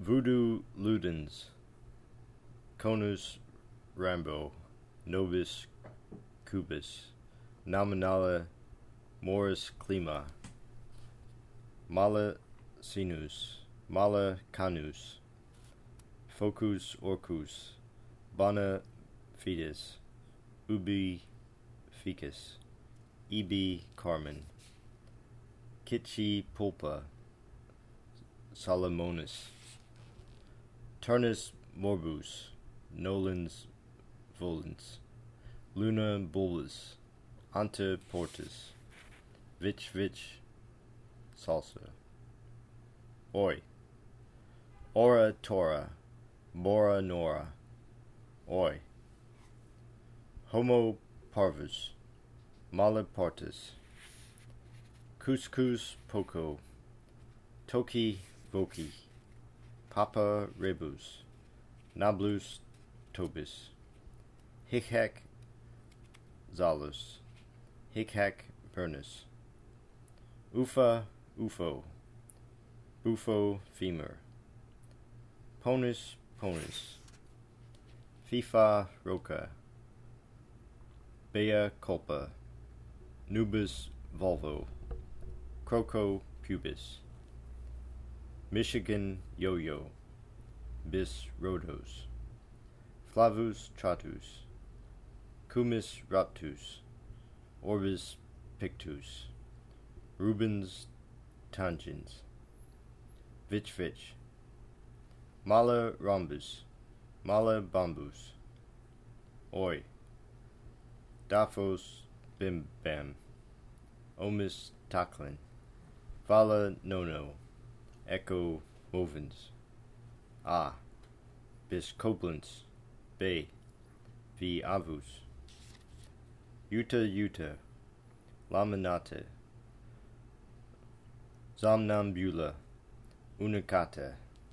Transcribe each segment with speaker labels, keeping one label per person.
Speaker 1: Voodoo Ludens, Conus Rambo, Novus Cubus, Nominale Morris Clima, Mala Sinus, Mala Canus, Focus Orcus, Bona Fides, Ubi Ficus, Ibi Carmen, Kitchi Pulpa, Salomonis, Turnus Morbus, Nolens Volens, Luna Bulbus, Ante Portus, Vich Salsa, Oi, Ora Tora, Bora Nora, Oi, Homo Parvus, Mala Partus, Cuscus Poco, Toki Voki, Papa Rebus, Nablus Tobis, Hickhack Zalus, Hickhack Burnus, Ufa Ufo, Bufo Femur, Ponus Ponus, FIFA Roca, Bea Culpa, Nubus Volvo, Croco Pubis, Michigan Yo-Yo, Bis Rhodos, Flavus Tratus, Cumis Raptus, Orbis Pictus, Rubens Tangens, Vich, Mala Rhombus, Mala Bambus, Oi, Daphos Bim Bam, Omis Taklin, Vala Nono, Echo Movens, Bis Koblenz, Bay, V Avus, Uta, Laminate, Somnambula, Unicata,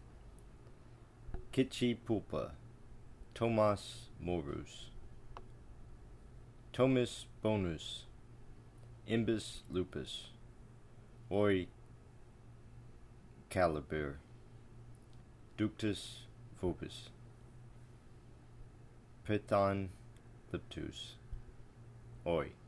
Speaker 1: Kitchi Pulpa, Thomas Morus, Tomis Bonus, Imbus Lupus, Oi Calibur, Ductus Vobis, Python Liptus, Oi.